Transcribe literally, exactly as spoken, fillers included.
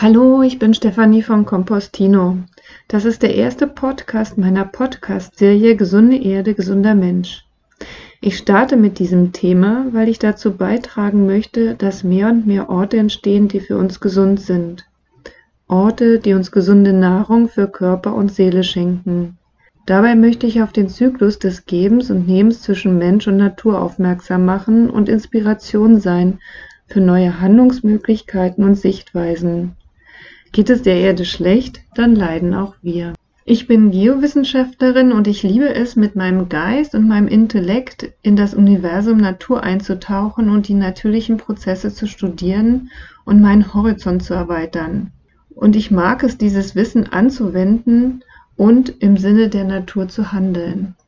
Hallo, ich bin Stefanie von Compostino. Das ist der erste Podcast meiner Podcast-Serie Gesunde Erde, gesunder Mensch. Ich starte mit diesem Thema, weil ich dazu beitragen möchte, dass mehr und mehr Orte entstehen, die für uns gesund sind. Orte, die uns gesunde Nahrung für Körper und Seele schenken. Dabei möchte ich auf den Zyklus des Gebens und Nehmens zwischen Mensch und Natur aufmerksam machen und Inspiration sein für neue Handlungsmöglichkeiten und Sichtweisen. Geht es der Erde schlecht, dann leiden auch wir. Ich bin Geowissenschaftlerin und ich liebe es, mit meinem Geist und meinem Intellekt in das Universum Natur einzutauchen und die natürlichen Prozesse zu studieren und meinen Horizont zu erweitern. Und ich mag es, dieses Wissen anzuwenden und im Sinne der Natur zu handeln.